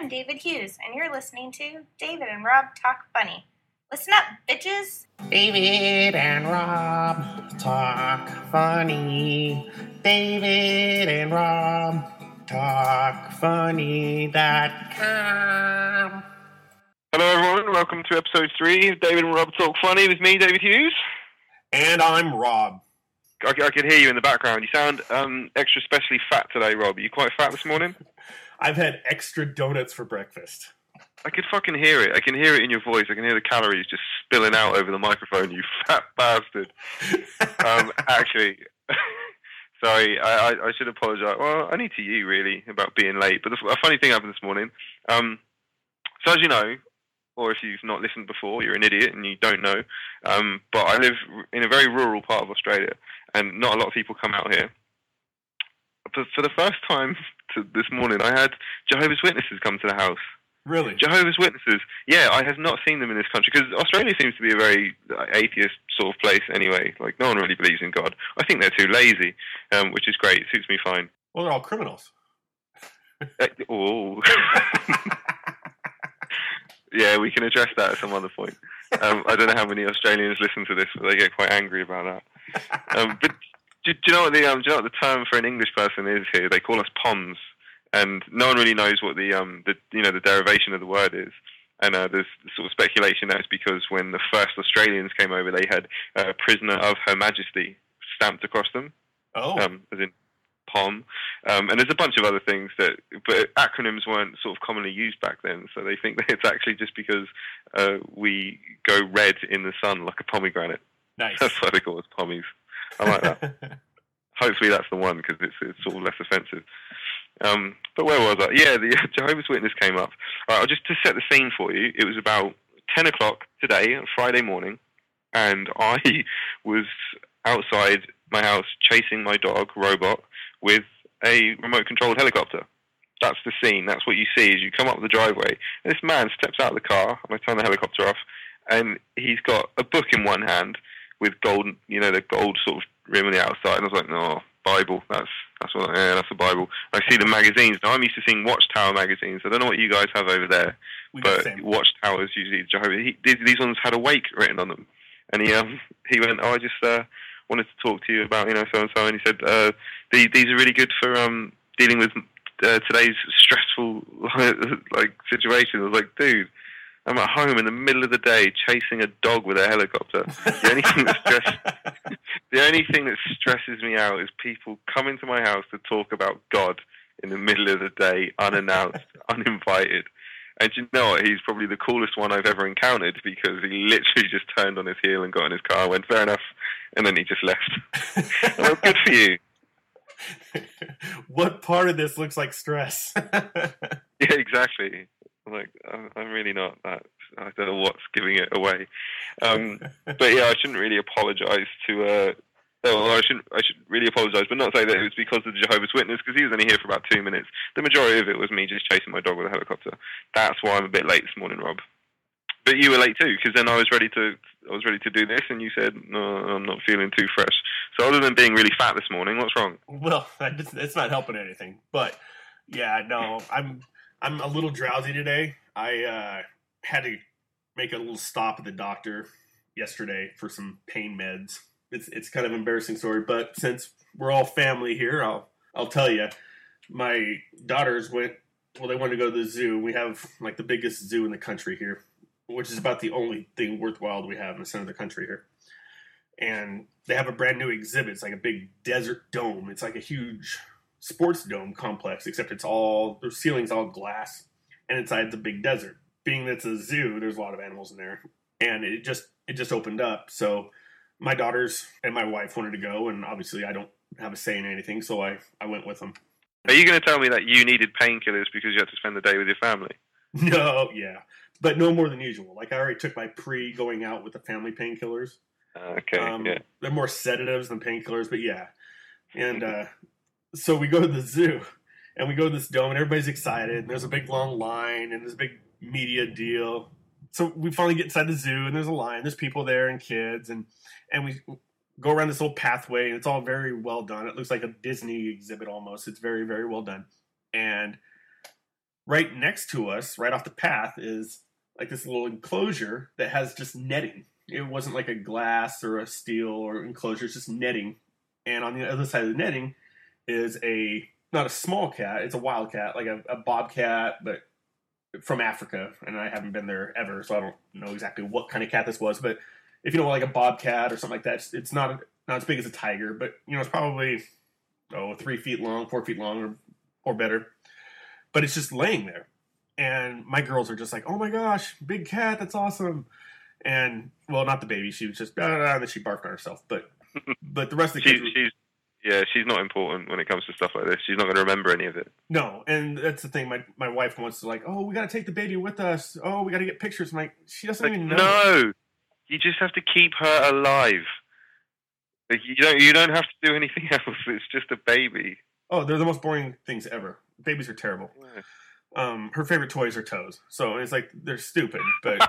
I'm David Hughes, and you're listening to David and Rob Talk Funny. Listen up, bitches! David and Rob Talk Funny. David and Rob Talk Funny.com. Hello everyone, welcome to episode 3 of David and Rob Talk Funny with me, David Hughes. And I'm Rob. I could hear you in the background. You sound extra specially fat today, Rob. Are you quite fat this morning? I've had extra donuts for breakfast. I could fucking hear it. I can hear it in your voice. I can hear the calories just spilling out over the microphone, you fat bastard. Actually, sorry, I should apologise. Well, only to you, really, about being late. But a funny thing happened this morning. So as you know, or if you've not listened before, you're an idiot and you don't know. But I live in a very rural part of Australia, and not a lot of people come out here. But for the first time this morning, I had Jehovah's Witnesses come to the house. Really? Jehovah's Witnesses. Yeah, I have not seen them in this country, because Australia seems to be a very atheist sort of place anyway. Like, no one really believes in God. I think they're too lazy, which is great. It suits me fine. Well, they're all criminals. Oh. Yeah, we can address that at some other point. I don't know how many Australians listen to this, but they get quite angry about that. But do you know what the term for an English person is here? They call us POMs, and no one really knows what the derivation of the word is. And there's sort of speculation that it's because when the first Australians came over, they had "Prisoner of Her Majesty" stamped across them. Oh, as in POM, and there's a bunch of other things but acronyms weren't sort of commonly used back then, so they think that it's actually just because we go red in the sun like a pomegranate. Nice. That's why they call us pommies. I like that. Hopefully that's the one, because it's sort of less offensive. But where was I? Yeah, the Jehovah's Witness came up. All right, just to set the scene for you, it was about 10 o'clock today, Friday morning, and I was outside my house chasing my dog, Robot, with a remote-controlled helicopter. That's the scene. That's what you see as you come up the driveway. And this man steps out of the car, and I turn the helicopter off, and he's got a book in one hand with gold, the gold sort of rim on the outside. And I was like, no, Bible. That's a Bible. I see the magazines. Now, I'm used to seeing Watchtower magazines. I don't know what you guys have over there, but Watchtowers usually Jehovah. These ones had Awake written on them, and he went, I just wanted to talk to you about so and so, and he said these are really good for dealing with today's stressful situation. I was like, dude, I'm at home in the middle of the day chasing a dog with a helicopter. The only thing that stresses me out is people coming to my house to talk about God in the middle of the day, unannounced, uninvited. And you know what? He's probably the coolest one I've ever encountered, because he literally just turned on his heel and got in his car, went, fair enough, and then he just left. Well, good for you. What part of this looks like stress? Yeah, exactly. Like, I'm really not that. I don't know what's giving it away. But yeah, I shouldn't really apologise to... I should really apologise, but not say that it was because of the Jehovah's Witness, because he was only here for about 2 minutes. The majority of it was me just chasing my dog with a helicopter. That's why I'm a bit late this morning, Rob. But you were late too, because then I was ready to do this, and you said, no, I'm not feeling too fresh. So other than being really fat this morning, what's wrong? Well, it's not helping anything. But yeah, no, I'm a little drowsy today. I had to make a little stop at the doctor yesterday for some pain meds. It's kind of an embarrassing story, but since we're all family here, I'll tell you. My daughters they wanted to go to the zoo. We have like the biggest zoo in the country here, which is about the only thing worthwhile we have in the center of the country here. And they have a brand new exhibit. It's like a big desert dome. It's like a huge sports dome complex, except the ceiling's all glass, and inside the big desert. Being that it's a zoo, there's a lot of animals in there, and it just opened up. So my daughters and my wife wanted to go, and obviously I don't have a say in anything, so I went with them. Are you going to tell me that you needed painkillers because you had to spend the day with your family? No, yeah. But no more than usual. Like, I already took my going out with the family painkillers. Okay, yeah. They're more sedatives than painkillers, but yeah. And so we go to the zoo, and we go to this dome, and everybody's excited, and there's a big long line, and there's a big media deal. So we finally get inside the zoo, and there's a line. There's people there and kids, and we go around this little pathway, and it's all very well done. It looks like a Disney exhibit almost. It's very, very well done. And Right next to us, right off the path, is like this little enclosure that has just netting. It wasn't like a glass or a steel or enclosure, it's just netting. And on the other side of the netting is not a small cat, it's a wild cat, like a bobcat, but from Africa. And I haven't been there ever, so I don't know exactly what kind of cat this was. But if you know, like a bobcat or something like that, it's not as big as a tiger, but it's probably 3 feet long, 4 feet long, or better. But it's just laying there. And my girls are just like, oh my gosh, big cat, that's awesome. And, well, not the baby. She was just, and then she barfed on herself. But the rest of the kids... she's not important when it comes to stuff like this. She's not going to remember any of it. No, and that's the thing. My wife wants to we got to take the baby with us. Oh, we got to get pictures. I'm like, she doesn't even know. No, you just have to keep her alive. You don't have to do anything else. It's just a baby. Oh, they're the most boring things ever. Babies are terrible. Yeah. Her favorite toys are toes. So it's like, they're stupid, but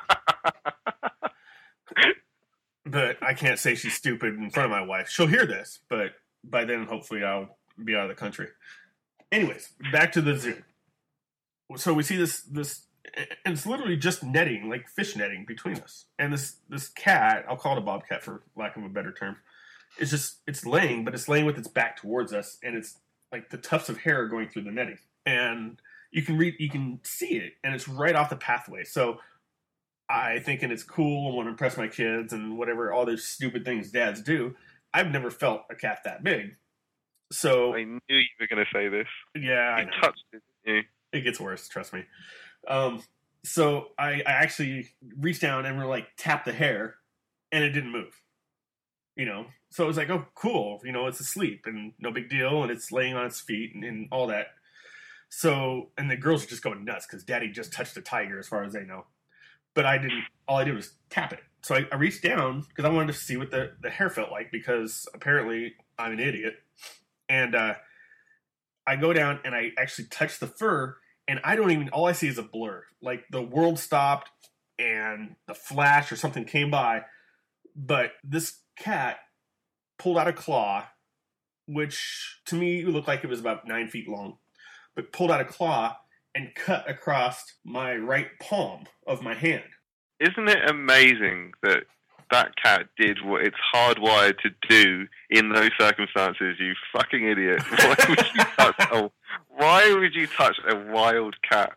but I can't say she's stupid in front of my wife. She'll hear this, but by then, hopefully, I'll be out of the country. Anyways, back to the zoo. So we see this, and it's literally just netting, like fish netting between us. And this cat, I'll call it a bobcat for lack of a better term, it's laying, but it's laying with its back towards us, and it's like the tufts of hair are going through the netting. And you can see it, and it's right off the pathway. So I thinking it's cool and want to impress my kids and whatever, all those stupid things dads do. I've never felt a cat that big. So I knew you were going to say this. Yeah, you touched it, didn't you? It gets worse, trust me. So I actually reached down and tap the hair, and it didn't move. So it was like, oh, cool. It's asleep and no big deal, and it's laying on its feet and all that. So, and the girls are just going nuts because Daddy just touched the tiger, as far as they know. But I didn't. All I did was tap it. So I reached down because I wanted to see what the hair felt like, because apparently I'm an idiot. And I go down and I actually touch the fur, and all I see is a blur. Like the world stopped and the flash or something came by. But this cat pulled out a claw, which to me looked like it was about 9 feet long, but pulled out a claw and cut across my right palm of my hand. Isn't it amazing that cat did what it's hardwired to do in those circumstances, you fucking idiot? Why would you touch a wild cat?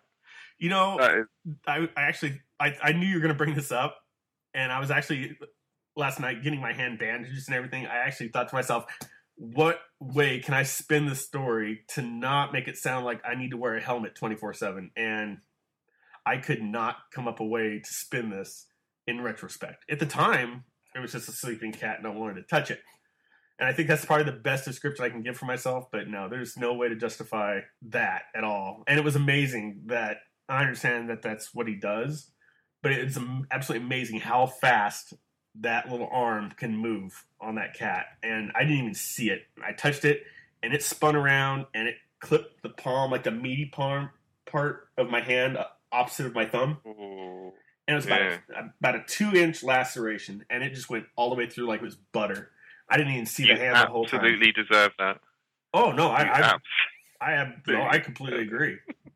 I knew you were going to bring this up, and I was actually, last night, getting my hand bandages and everything, I actually thought to myself, what way can I spin this story to not make it sound like I need to wear a helmet 24/7? And I could not come up a way to spin this in retrospect. At the time, it was just a sleeping cat and I wanted to touch it. And I think that's probably the best description I can give for myself, but no, there's no way to justify that at all. And it was amazing that I understand that that's what he does, but it's absolutely amazing how fast that little arm can move on that cat. And I didn't even see it. I touched it and it spun around and it clipped the palm, like the meaty palm part of my hand opposite of my thumb. Ooh, and it was about a 2-inch laceration, and it just went all the way through like it was butter. I didn't even see the hand the whole time. You absolutely deserve that. Oh no, I completely agree.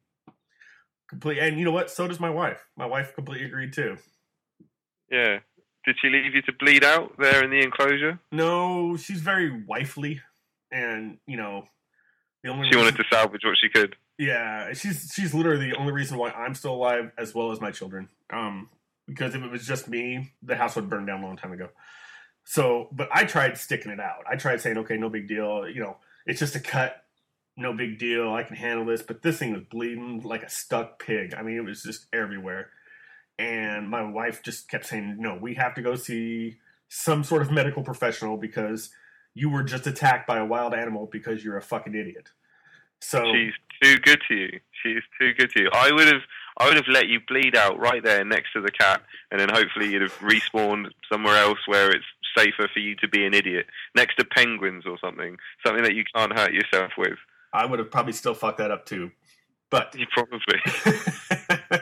And you know what? So does my wife. My wife completely agreed too. Yeah. Did she leave you to bleed out there in the enclosure? No, she's very wifely, and the only she wanted to salvage what she could. Yeah, she's literally the only reason why I'm still alive, as well as my children. Because if it was just me, the house would burn down a long time ago. So, but I tried sticking it out. I tried saying, okay, no big deal. It's just a cut. No big deal. I can handle this. But this thing was bleeding like a stuck pig. I mean, it was just everywhere. And my wife just kept saying, no, we have to go see some sort of medical professional because you were just attacked by a wild animal because you're a fucking idiot. So she's too good to you. She's too good to you. I would have let you bleed out right there next to the cat, and then hopefully you'd have respawned somewhere else where it's safer for you to be an idiot, next to penguins or something that you can't hurt yourself with. I would have probably still fucked that up too, but you probably.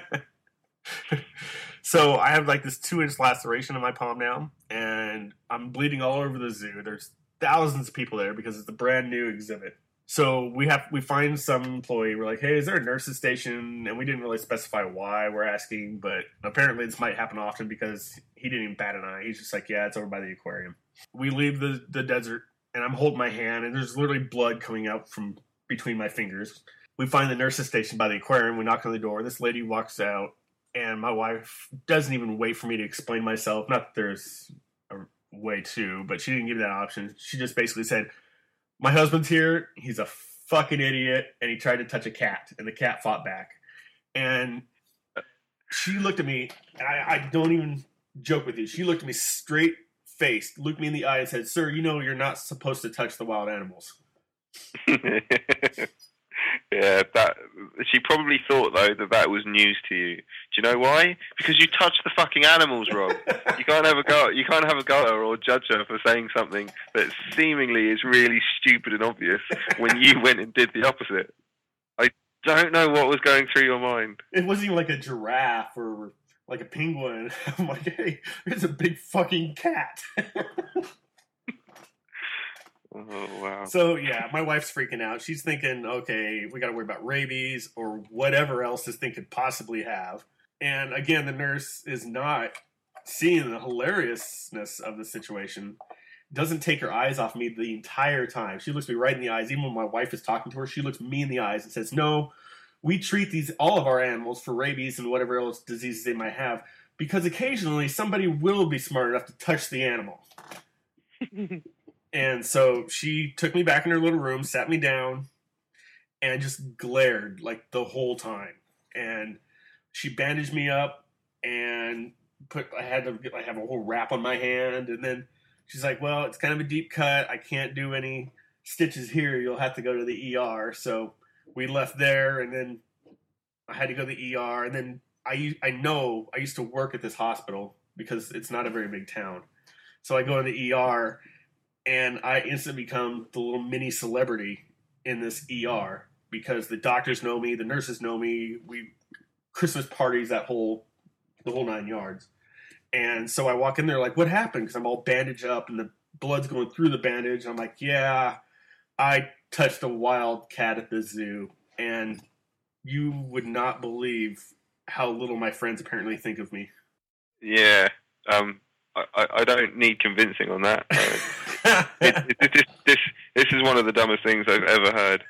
So I have like this 2-inch laceration in my palm now, and I'm bleeding all over the zoo. There's thousands of people there because it's a brand new exhibit. So we find some employee. We're like, hey, is there a nurse's station? And we didn't really specify why we're asking, but apparently this might happen often because he didn't even bat an eye. He's just like, yeah, it's over by the aquarium. We leave the desert, and I'm holding my hand, and there's literally blood coming out from between my fingers. We find the nurse's station by the aquarium. We knock on the door. This lady walks out, and my wife doesn't even wait for me to explain myself. Not that there's a way to, but she didn't give me that option. She just basically said, my husband's here, he's a fucking idiot, and he tried to touch a cat, and the cat fought back. And she looked at me, and I don't even joke with you, she looked at me straight faced, looked me in the eye and said, sir, you know you're not supposed to touch the wild animals. Yeah, that she probably thought though that was news to you. Do you know why? Because you touched the fucking animals, Rob. You can't have a go at her or judge her for saying something that seemingly is really stupid and obvious when you went and did the opposite. I don't know what was going through your mind. It wasn't even like a giraffe or like a penguin. I'm like, hey, there's a big fucking cat. Oh, wow. So, yeah, my wife's freaking out. She's thinking, okay, we got to worry about rabies or whatever else this thing could possibly have. And, again, the nurse is not seeing the hilariousness of the situation, doesn't take her eyes off me the entire time. She looks me right in the eyes. Even when my wife is talking to her, she looks me in the eyes and says, no, we treat all of our animals for rabies and whatever else diseases they might have because occasionally somebody will be smart enough to touch the animal. And so she took me back in her little room, sat me down, and just glared like the whole time. And she bandaged me up and I have a whole wrap on my hand. And then she's like, well, it's kind of a deep cut. I can't do any stitches here. You'll have to go to the ER. So we left there, and then I had to go to the ER. And then I know I used to work at this hospital because it's not a very big town. So I go to the ER, and I instantly become the little mini celebrity in this ER because the doctors know me, the nurses know me, Christmas parties, the whole 9 yards. And so I walk in there like, what happened? Because I'm all bandaged up and the blood's going through the bandage. I'm like, yeah, I touched a wild cat at the zoo. And you would not believe how little my friends apparently think of me. Yeah, I don't need convincing on that. This is one of the dumbest things I've ever heard.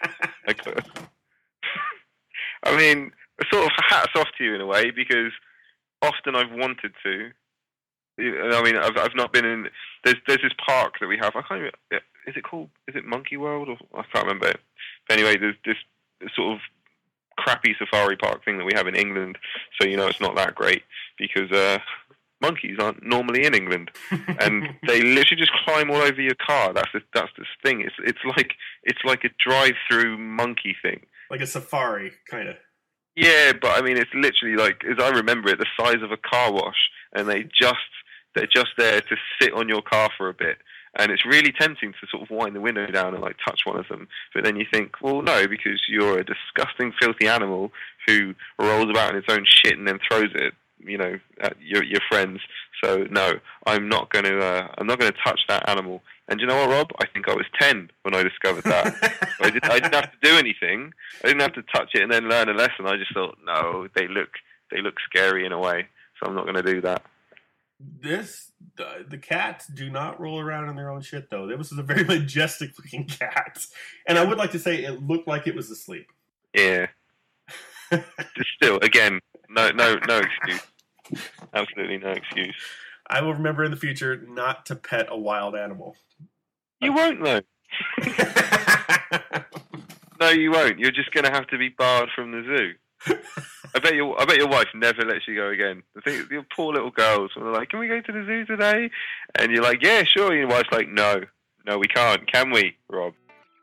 I mean, sort of hats off to you in a way because often I've wanted to. I mean, I've not been in. There's this park that we have. I can't even. Is it called? Is it Monkey World? Or I can't remember. But anyway, there's this sort of crappy safari park thing that we have in England. So it's not that great because monkeys aren't normally in England, and they literally just climb all over your car. That's this thing. It's like a drive-through monkey thing, like a safari kind of. Yeah, but I mean, it's literally like, as I remember it, the size of a car wash, and they're just there to sit on your car for a bit. And it's really tempting to sort of wind the window down and like touch one of them. But then you think, well, no, because you're a disgusting, filthy animal who rolls about in its own shit and then throws it, at your friends. So no, I'm not going to touch that animal. And you know what, Rob? I think I was 10 when I discovered that. I didn't have to do anything. I didn't have to touch it and then learn a lesson. I just thought, no, they look scary in a way, so I'm not going to do that. The cats do not roll around in their own shit, though. This was a very majestic looking cat, and I would like to say it looked like it was asleep. Yeah. Just still, again, no excuse. Absolutely no excuse. I will remember in the future not to pet a wild animal. You won't, though. No, you won't. You're just going to have to be barred from the zoo. I bet your wife never lets you go again. The thing, your poor little girls, when they're like, "Can we go to the zoo today?" And you're like, "Yeah, sure." And your wife's like, "No, we can't. Can we, Rob?"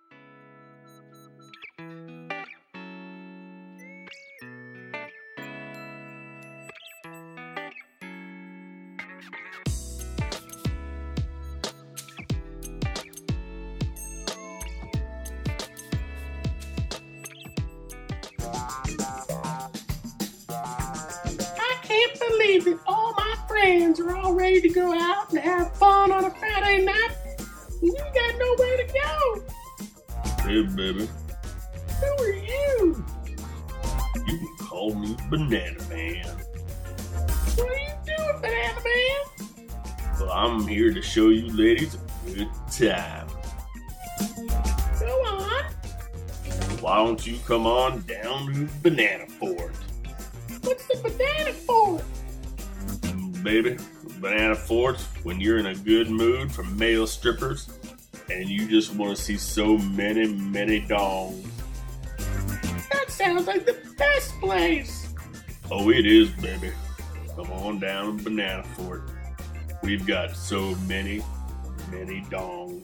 That all my friends are all ready to go out and have fun on a Friday night. You got nowhere to go. Hey, baby. Who are you? You can call me Banana Man. What are you doing, Banana Man? Well, I'm here to show you ladies a good time. Go on. Why don't you come on down to Banana Fort? What's the Banana Fort? Baby, Banana Fort's when you're in a good mood for male strippers and you just want to see so many, many dongs. That sounds like the best place. Oh, it is, baby. Come on down to Banana Fort. We've got so many, many dongs.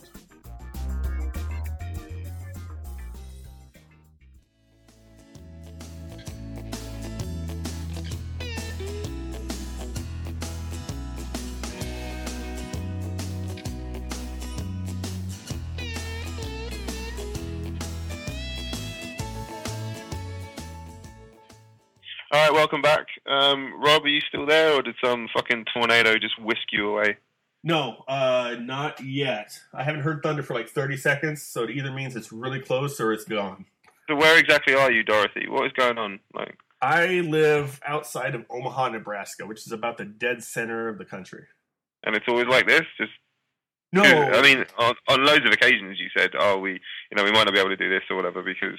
All right, welcome back. Rob, are you still there, or did some fucking tornado just whisk you away? No, not yet. I haven't heard thunder for like 30 seconds, so it either means it's really close or it's gone. So where exactly are you, Dorothy? What is going on? Like, I live outside of Omaha, Nebraska, which is about the dead center of the country. and it's always like this? Just No, I mean, on loads of occasions you said, "Oh, we might not be able to do this or whatever because,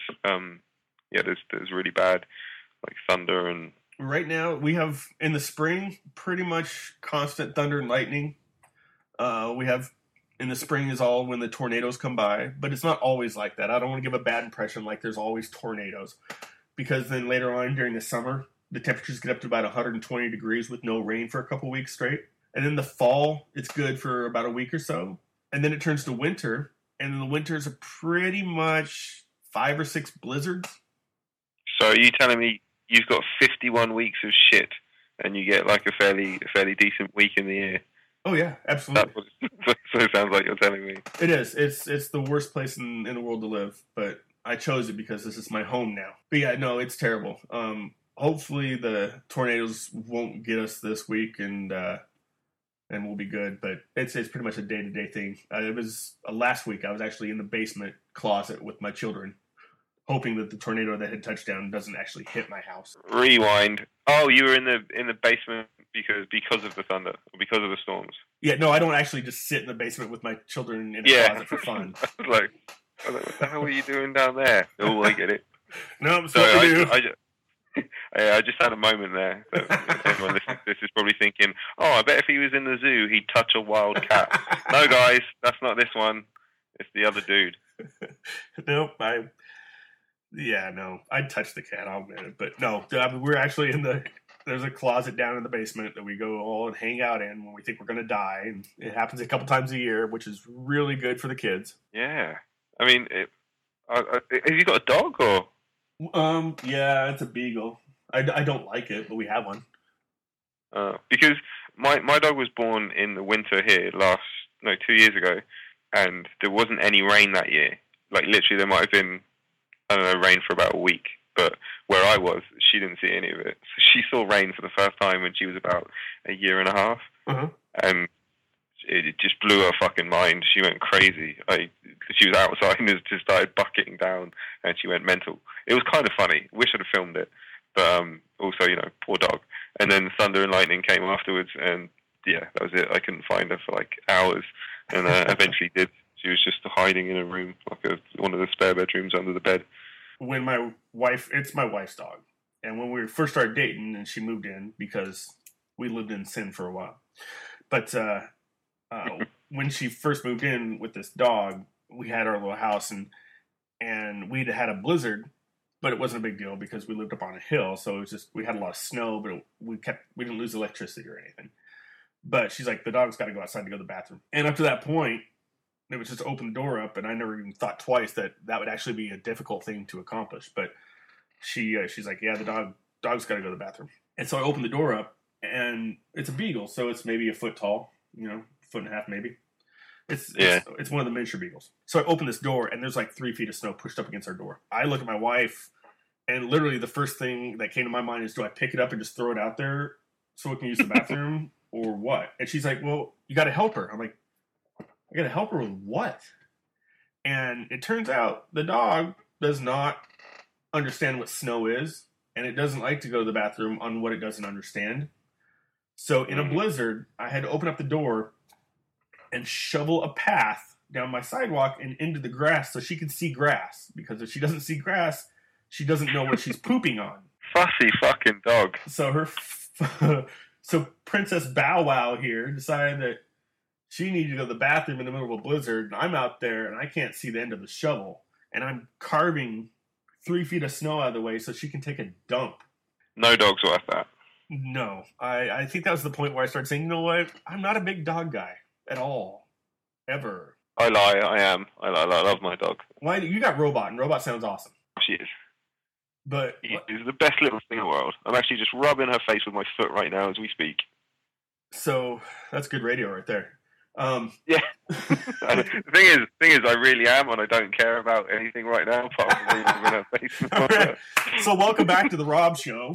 there's really bad like thunder and." right now we have in the spring pretty much constant thunder and lightning. We have in the spring is all when the tornadoes come by, but it's not always like that. I don't want to give a bad impression like there's always tornadoes, because then later on during the summer the temperatures get up to about 120 degrees with no rain for a couple weeks straight, and then the fall it's good for about a week or so, and then it turns to winter, and then the winters are pretty much 5 or 6 blizzards. So are you telling me you've got 51 weeks of shit, and you get like a fairly decent week in the year? Oh yeah, absolutely. So it sounds like you're telling me. It is. It's the worst place in the world to live, but I chose it because this is my home now. But yeah, no, it's terrible. Hopefully the tornadoes won't get us this week, and we'll be good. But it's pretty much a day-to-day thing. It was last week. I was actually in the basement closet with my children, hoping that the tornado that had touched down doesn't actually hit my house. Rewind. Oh, you were in the basement because of the thunder, or because of the storms. Yeah, no, I don't actually just sit in the basement with my children in a closet for fun. I was like, what the hell are you doing down there? Oh, I get it. No, I'm sorry to do. I just had a moment there. That everyone listening to this is probably thinking, oh, I bet if he was in the zoo, he'd touch a wild cat. No, guys, that's not this one. It's the other dude. Nope, I'd touch the cat, I'll admit it. But no, we're actually there's a closet down in the basement that we go all and hang out in when we think we're going to die. And it happens a couple times a year, which is really good for the kids. Yeah. I mean, have you got a dog or? Yeah, it's a beagle. I don't like it, but we have one. Because my dog was born in the winter here 2 years ago, and there wasn't any rain that year. Like literally, there might have been, I don't know, rain for about a week. But where I was, she didn't see any of it. So she saw rain for the first time when she was about a year and a half, and it just blew her fucking mind. She went crazy. She was outside and just started bucketing down, and she went mental. It was kind of funny. Wish I'd have filmed it, but also, poor dog. And then thunder and lightning came afterwards, and yeah, that was it. I couldn't find her for like hours, and eventually did. She was just hiding in a room, like one of the spare bedrooms under the bed. When it's my wife's dog, and when we first started dating, and she moved in because we lived in sin for a while, but when she first moved in with this dog, we had our little house, and we'd had a blizzard, but it wasn't a big deal because we lived up on a hill, so it was just we had a lot of snow, but we didn't lose electricity or anything. But she's like, the dog's got to go outside to go to the bathroom, and up to that point, it was just open the door up, and I never even thought twice that would actually be a difficult thing to accomplish. But she's like, yeah, the dog's got to go to the bathroom. And so I opened the door up, and it's a beagle, so it's maybe a foot tall, foot and a half maybe. It's one of the miniature beagles. So I open this door, and there's like 3 feet of snow pushed up against our door. I look at my wife, and literally the first thing that came to my mind is, do I pick it up and just throw it out there so it can use the bathroom or what? And she's like, well, you got to help her. I'm like, I got to help her with what? And it turns out the dog does not understand what snow is, and it doesn't like to go to the bathroom on what it doesn't understand. So in a blizzard, I had to open up the door and shovel a path down my sidewalk and into the grass so she could see grass. Because if she doesn't see grass, she doesn't know what she's pooping on. Fussy fucking dog. So so Princess Bow Wow here decided that she needed to go to the bathroom in the middle of a blizzard, and I'm out there and I can't see the end of the shovel, and I'm carving 3 feet of snow out of the way so she can take a dump. No dog's worth that. No, I think that was the point where I started saying, you know what? I'm not a big dog guy at all, ever. I lie. I am. I love my dog. Why? You got Robot, and Robot sounds awesome. She is. But She's the best little thing in the world. I'm actually just rubbing her face with my foot right now as we speak. So that's good radio right there. Yeah. The thing is, I really am, and I don't care about anything right now apart from rubbing her face with my foot. So welcome back to the Rob Show.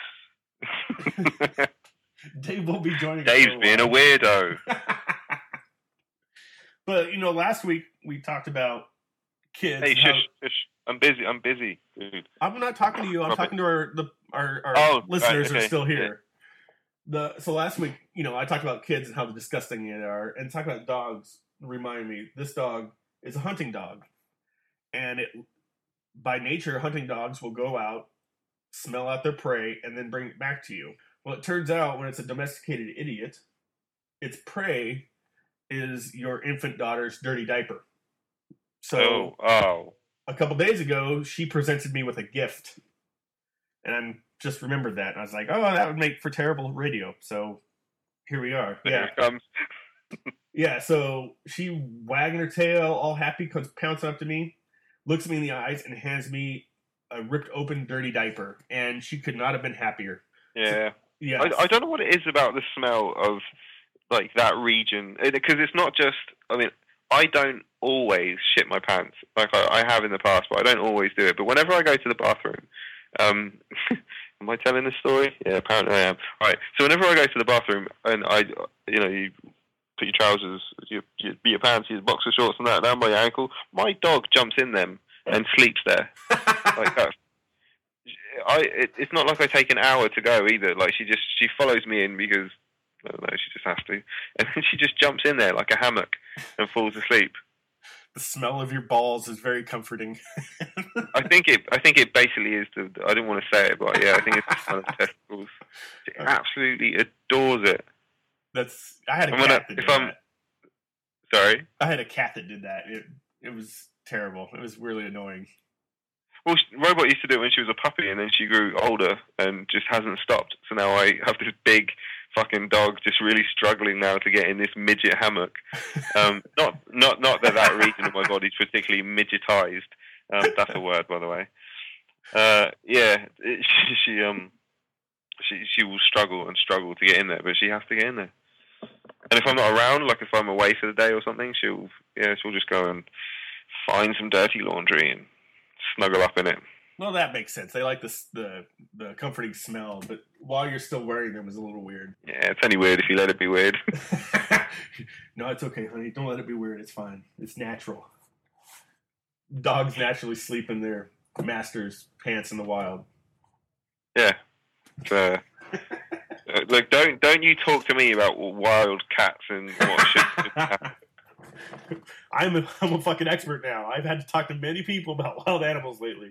Dave will be joining us. Dave's being a weirdo. But last week we talked about kids. Hey, shush. I'm busy, dude. I'm not talking to you. I'm talking to our listeners who are still here. Yeah. So last week, I talked about kids and how disgusting they are, and talk about dogs. Remind me, this dog is a hunting dog, and by nature, hunting dogs will go out, smell out their prey, and then bring it back to you. Well, it turns out when it's a domesticated idiot, its prey is your infant daughter's dirty diaper. So, a couple days ago, she presented me with a gift, and I just remembered that. And I was like, "Oh, that would make for terrible radio." So here we are. There it comes. Yeah. So she wagging her tail, all happy, comes pouncing up to me, looks me in the eyes, and hands me a ripped open, dirty diaper. And she could not have been happier. Yeah. So, yeah. I don't know what it is about the smell of like that region, because it's not just. I mean, I don't always shit my pants like I have in the past, but I don't always do it. But whenever I go to the bathroom, am I telling this story? Yeah, apparently I am. All right. So whenever I go to the bathroom and you put your trousers, your pants, your boxer shorts and that down by your ankle, my dog jumps in them and sleeps there. Like that. It's not like I take an hour to go either. Like she follows me in because I don't know, she just has to, and then she just jumps in there like a hammock and falls asleep. The smell of your balls is very comforting. I think it basically is I didn't want to say it, but yeah, I think it's the smell of testicles. She absolutely adores it. I had a cat that did that. Sorry? I had a cat that did that. It was terrible. It was really annoying. Well, Robot used to do it when she was a puppy, and then she grew older and just hasn't stopped. So now I have this big fucking dog just really struggling now to get in this midget hammock. Not that region of my body is particularly midgetized. That's a word, by the way. She will struggle to get in there, but she has to get in there. And if I'm not around, like if I'm away for the day or something, she'll just go and find some dirty laundry and snuggle up in it. Well, that makes sense. They like the comforting smell, but while you're still wearing them is a little weird. Yeah, it's only weird if you let it be weird. No, it's okay, honey. Don't let it be weird. It's fine. It's natural. Dogs naturally sleep in their master's pants in the wild. Yeah. Like, don't you talk to me about wild cats and what should happen. I'm a fucking expert now. I've had to talk to many people about wild animals lately.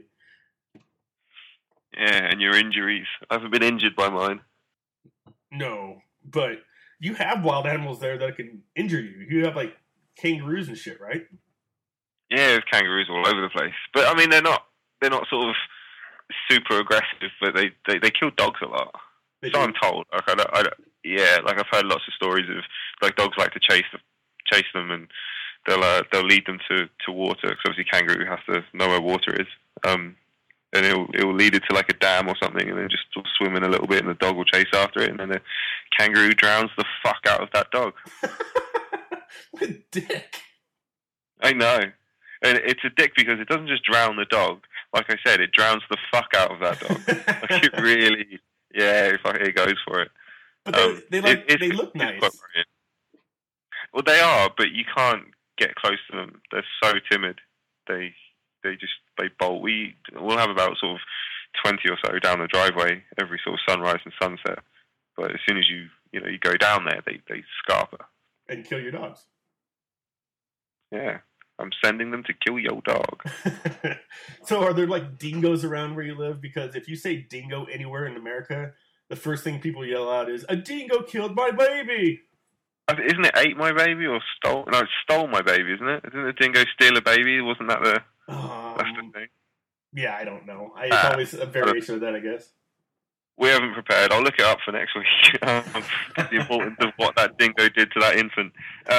Yeah, and your injuries. I haven't been injured by mine. No, but you have wild animals there that can injure you. You have, like, kangaroos and shit, right? Yeah, there's kangaroos all over the place. But, I mean, they're not sort of super aggressive, but they kill dogs a lot. So I'm told. Like, I've heard lots of stories of, like, dogs like to chase them, and they'll lead them to water, because obviously kangaroo has to know where water is. And it will lead it to like a dam or something, and then just sort of swim in a little bit, and the dog will chase after it, and then the kangaroo drowns the fuck out of that dog. What a dick. I know. And it's a dick because it doesn't just drown the dog. Like I said, it drowns the fuck out of that dog. Like it really, it goes for it. But they look nice. Well, they are, but you can't get close to them. They're so timid. they bolt. We'll have about sort of 20 or so down the driveway every sort of sunrise and sunset. But as soon as you go down there, they scarper and kill your dogs. Yeah, I'm sending them to kill your dog. So are there like dingoes around where you live? Because if you say dingo anywhere in America, the first thing people yell out is, "A dingo killed my baby!" Isn't it ate my baby or stole? No, it stole my baby, isn't it? Didn't the dingo steal a baby? Wasn't that that's the thing? Yeah, I don't know. It's always a variation of that, I guess. We haven't prepared. I'll look it up for next week. The importance of what that dingo did to that infant.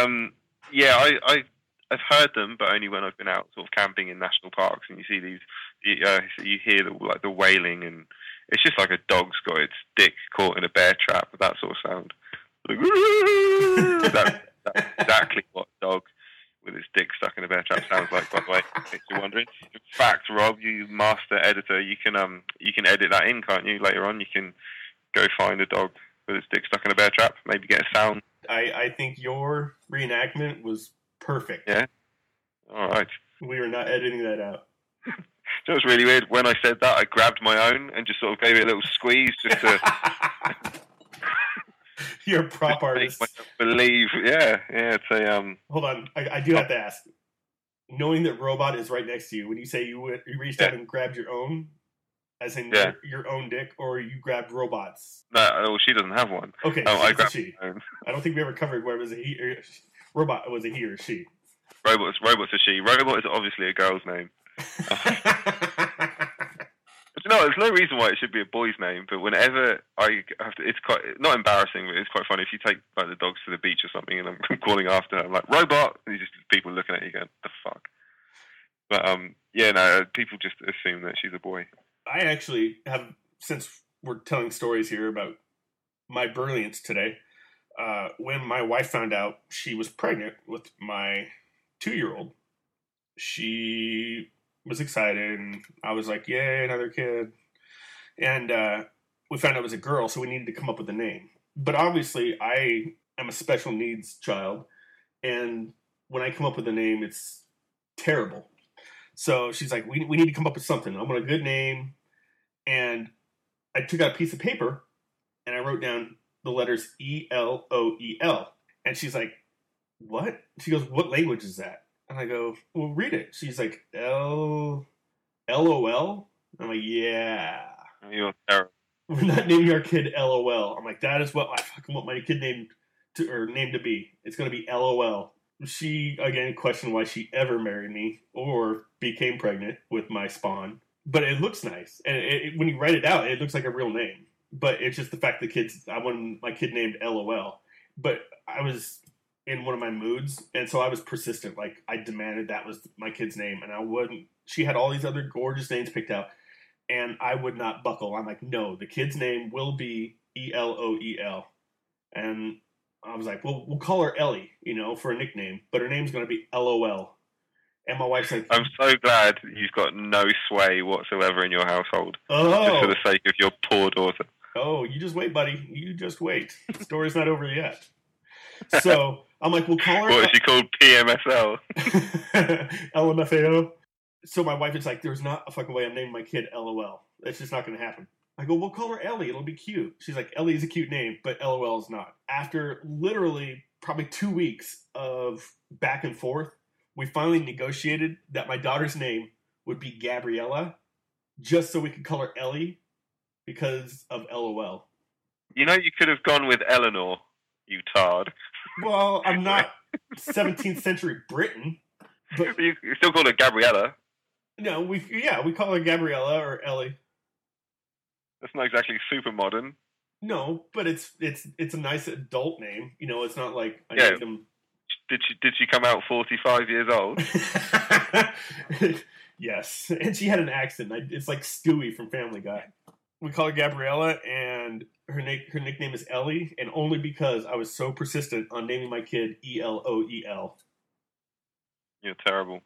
I've heard them, but only when I've been out sort of camping in national parks, and you see these, you hear the wailing, and it's just like a dog's got its dick caught in a bear trap, that sort of sound. That's exactly what a dog with its dick stuck in a bear trap sounds like, by the way, if you're wondering. In fact, Rob, you master editor, you can edit that in, can't you? Later on, you can go find a dog with its dick stuck in a bear trap, maybe get a sound. I think your reenactment was perfect. Yeah? All right. We were not editing that out. So it was really weird. When I said that, I grabbed my own and just sort of gave it a little squeeze just to... You're a prop artist. Believe, yeah. It's a Hold on, I do have to ask. Knowing that Robot is right next to you, when you say you reached out and grabbed your own, as in your own dick, or you grabbed Robot's? No, she doesn't have one. Okay, I grabbed she. my own. I don't think we ever covered whether it was a he or Robot. Was a he or she? Robot's a she. Robot is obviously a girl's name. But there's no reason why it should be a boy's name. But whenever I have to, it's quite not embarrassing, but it's quite funny if you take like the dogs to the beach or something, and I'm calling after her, I'm like Robot, and you just people looking at you going, "The fuck." But people just assume that she's a boy. I actually have, since we're telling stories here about my brilliance today. When my wife found out she was pregnant with my 2-year-old, she was excited, and I was like, yay, another kid. And we found out it was a girl, so we needed to come up with a name. But obviously, I am a special needs child, and when I come up with a name, it's terrible. So she's like, we need to come up with something. I want a good name. And I took out a piece of paper, and I wrote down the letters E-L-O-E-L. And she's like, what? She goes, what language is that? And I go, well, read it. She's like, L-O-L? I'm like, yeah. You're terrible. We're not naming our kid LOL. I'm like, that is what I fucking want my kid name to be. It's going to be LOL. She, again, questioned why she ever married me or became pregnant with my spawn. But it looks nice. And when you write it out, it looks like a real name. But it's just the fact I wanted my kid named LOL. But I was in one of my moods, and so I was persistent. Like, I demanded that was my kid's name, and I wouldn't. She had all these other gorgeous names picked out, and I would not buckle. I'm like, no, the kid's name will be E-L-O-E-L. And I was like, well, we'll call her Ellie, for a nickname, but her name's going to be LOL. And my wife's like, I'm so glad you've got no sway whatsoever in your household. Oh. Just for the sake of your poor daughter. Oh, you just wait, buddy. You just wait. The story's not over yet. So I'm like, we'll call her. What is she called? PMSL? LMFAO. So my wife is like, there's not a fucking way I'm naming my kid LOL. That's just not going to happen. I go, we'll call her Ellie. It'll be cute. She's like, Ellie is a cute name, but LOL is not. After literally probably 2 weeks of back and forth, we finally negotiated that my daughter's name would be Gabriella, just so we could call her Ellie because of LOL. You could have gone with Eleanor, you tard. Well, I'm not 17th century Britain. But you still call her Gabriella. No, we call her Gabriella or Ellie. That's not exactly super modern. No, but it's a nice adult name. It's not like I named them. Did she come out 45 years old? Yes, and she had an accent. It's like Stewie from Family Guy. We call her Gabriella, and her nickname is Ellie, and only because I was so persistent on naming my kid E-L-O-E-L. You're terrible.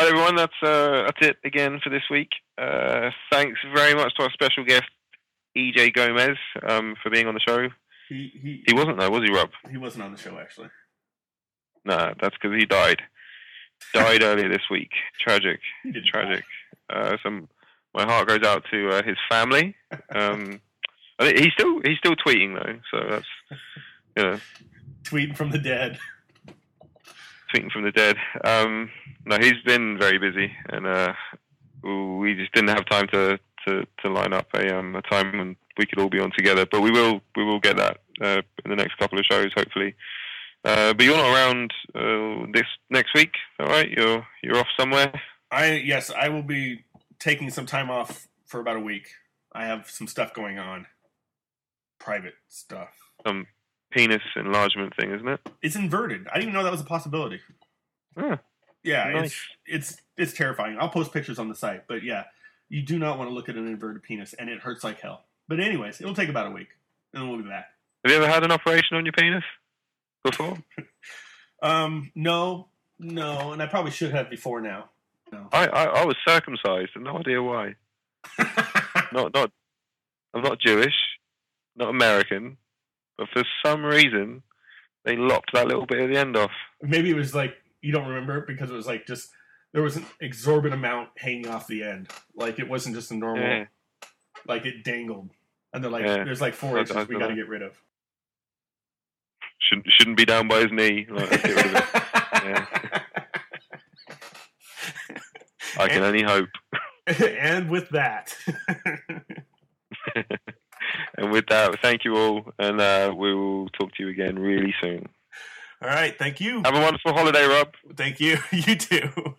everyone. That's it again for this week. Thanks very much to our special guest, EJ Gomez, for being on the show. He wasn't though, was he, Rob? He wasn't on the show, actually. No, that's because he died. Died earlier this week. Tragic. Tragic. So my heart goes out to his family. I think he's still tweeting though, so that's tweeting from the dead. Tweeting from the dead. No, he's been very busy, and we just didn't have time to line up a time when we could all be on together. But we will get that in the next couple of shows, hopefully. But you're not around this next week, all right? You're off somewhere. Yes, I will be taking some time off for about a week. I have some stuff going on, private stuff. Some penis enlargement thing, isn't it? It's inverted. I didn't even know that was a possibility. Yeah, nice. It's terrifying. I'll post pictures on the site, but yeah, you do not want to look at an inverted penis, and it hurts like hell. But anyways, it'll take about a week, and then we'll be back. Have you ever had an operation on your penis before? No, and I probably should have before now. No. I was circumcised, and no idea why. I'm not Jewish, not American, but for some reason they lopped that little bit at the end off. Maybe it was like you don't remember it because it was like just there was an exorbitant amount hanging off the end. Like it wasn't just a normal, like it dangled, and they're like, "There's like 4 inches we got to get rid of." Shouldn't be down by his knee. Like, let's get rid of it. Yeah. I can only hope. And with that. And with that, thank you all, and we will talk to you again really soon. All right, thank you. Have a wonderful holiday, Rob. Thank you. You too.